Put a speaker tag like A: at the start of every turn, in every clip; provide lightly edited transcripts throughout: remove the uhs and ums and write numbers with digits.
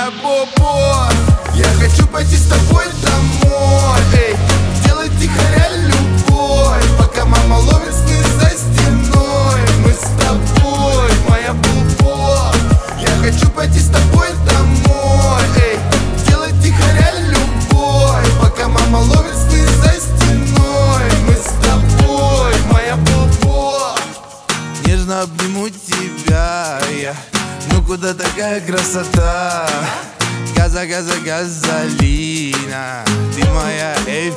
A: моя бобо. Я хочу пойти с тобой домой, эй, сделать тихоря любовь, пока мама ловит сны за стеной. Мы с тобой, моя бобо. Я хочу пойти с тобой домой, эй, сделать тихоря любовь, пока мама ловит сны за стеной. Мы с тобой, моя бобо. Нежно обниму тебя я. Ну куда такая красота? Газа, газа, газолина. Ты моя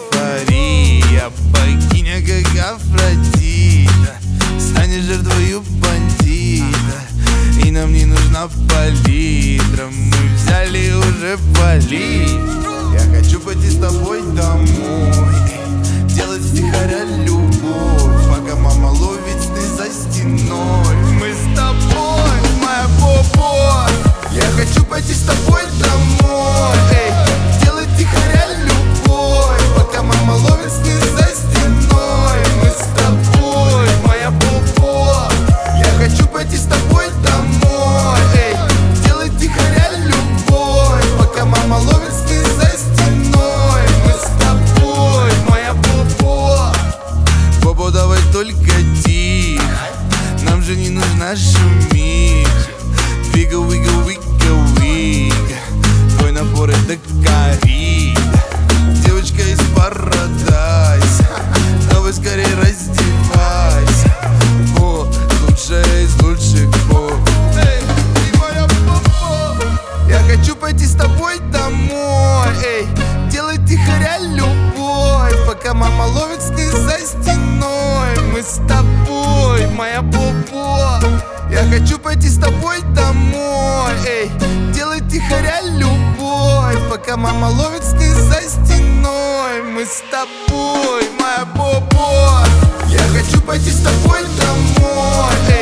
A: эйфория, богиня как Афродита. Станешь жертвою бандита, и нам не нужна палитра. Мы взяли уже палитру. Я хочу пойти с тобой домой, делать втихаря любовь, пока мама ловит сны за стеной. Мы с тобой, моя бобо. Я хочу пойти с тобой домой, эй, делать тихоря любовь, пока мама ловит сны за стеной. Мы с тобой, моя бобо. Я хочу пойти с тобой домой, эй, делать тихоря любовь, пока мама ловит сны за стеной. Мы с тобой, моя бобо. Бобо, давай только тихо, нам же не нужна шумиха. Вига, вига, вига, вига, твой напор это коррида. Девочка из Парадайса, давай скорее раздевайся. О, лучшая из лучших, о, эй, ты моя бобо. Я хочу пойти с тобой домой, эй, делать тихоря любовь, пока мама ловит сны за стеной. Мы с тобой, моя бобо. Я хочу пойти с тобой домой, эй, делать тихоря любовь, пока мама ловит сны за стеной. Мы с тобой, моя бобо. Я хочу пойти с тобой домой, эй.